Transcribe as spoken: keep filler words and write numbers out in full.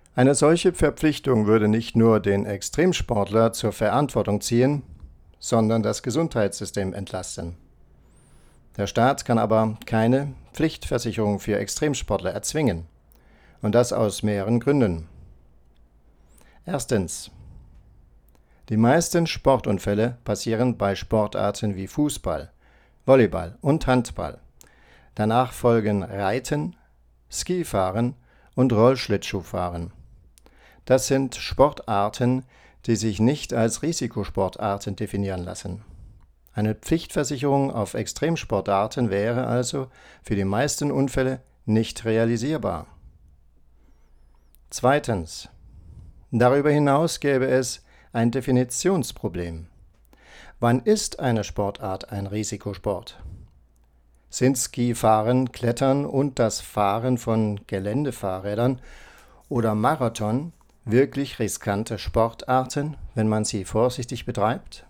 Eine solche Verpflichtung würde nicht nur den Extremsportler zur Verantwortung ziehen, sondern das Gesundheitssystem entlasten. Der Staat kann aber keine Pflichtversicherung für Extremsportler erzwingen, und das aus mehreren Gründen. Erstens. Die meisten Sportunfälle passieren bei Sportarten wie Fußball, Volleyball und Handball. Danach folgen Reiten, Skifahren und Rollschlittschuhfahren. Das sind Sportarten, die sich nicht als Risikosportarten definieren lassen. Eine Pflichtversicherung auf Extremsportarten wäre also für die meisten Unfälle nicht realisierbar. Zweitens. Darüber hinaus gäbe es ein Definitionsproblem. Wann ist eine Sportart ein Risikosport? Sind Skifahren, Klettern und das Fahren von Geländefahrrädern oder Marathon wirklich riskante Sportarten, wenn man sie vorsichtig betreibt?